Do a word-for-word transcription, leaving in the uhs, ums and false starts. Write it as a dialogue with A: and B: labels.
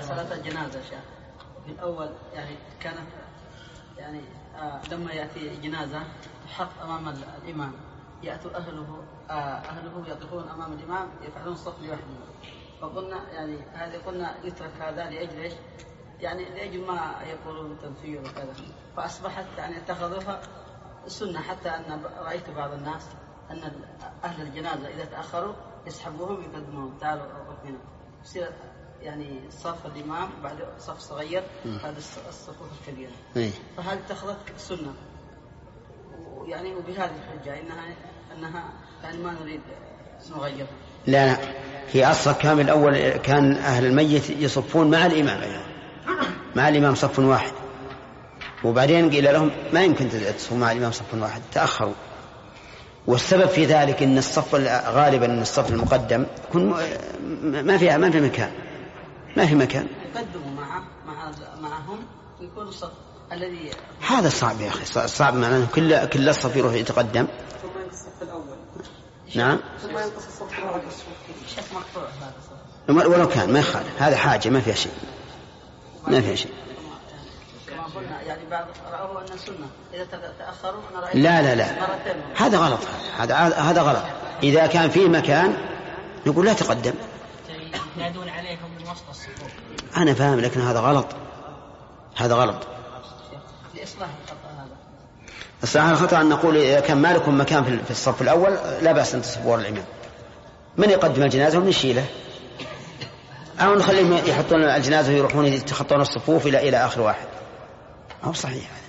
A: صلاة الجنازة شيخ في الأول يعني كانت يعني آه لما يأتي جنازة تحط أمام الإمام يأتوا أهله آه أهله يقفون أمام الإمام يفعلون الصف لوحدهم. فقلنا يعني هذا قلنا يترك هذا لأجل إيش؟ يعني لأجل ما يقولون تنفير وكذا. فأصبحت يعني اتخذوها سنة حتى أن رأيت بعض الناس أن أهل الجنازة إذا تأخروا يسحبوهم يقدمون تعالوا أوقفنا يصير يعني صف الإمام بعد صف صغير هذا الصفوف الكبيرة. فهل اتخذت سنة يعني وبهذه الحجة إنها أنها يعني ما نريد نغيرها؟
B: لا لا هي أصلا كان من الأول كان أهل الميت يصفون مع الإمام يعني. مع الإمام صف واحد وبعدين قيل لهم ما يمكن تصفوا مع الإمام صف واحد تأخروا. والسبب في ذلك أن الصف غالبا أن الصف المقدم يكون ما فيها ما في مكان ما في مكان
A: يقدموا مع مع معهم يكون الصف الذي
B: هذا صعب يا أخي صعب معناه كل كل الصف يروح يتقدم
A: ثم ينقص الصف الأول.
B: نعم
A: ثم ينقص الصف الأول شيخ مقطوع هذا
B: ولو كان ما يخالف هذا حاجة ما فيها شيء ما فيها شيء.
A: يعني بعض رأوا أن السنة إذا تأخروا أنا رأيت
B: لا لا لا هذا غلط هذا هذا غلط. إذا كان في مكان نقول لا تقدم
A: ينادون عليهم من وسط الصفوف.
B: أنا فاهم لكن هذا غلط هذا غلط.
A: لإصلاح الخطأ هذا
B: إصلاح الخطأ أن نقول إذا كان ما لكم مكان في الصف الأول لا بأس أن تصفوا وراء الإمام. من يقدم الجنازة ونشيله أو نخليهم يحطون الجنازة ويروحون يتخطون الصفوف إلى إلى آخر واحد. أو صحيح.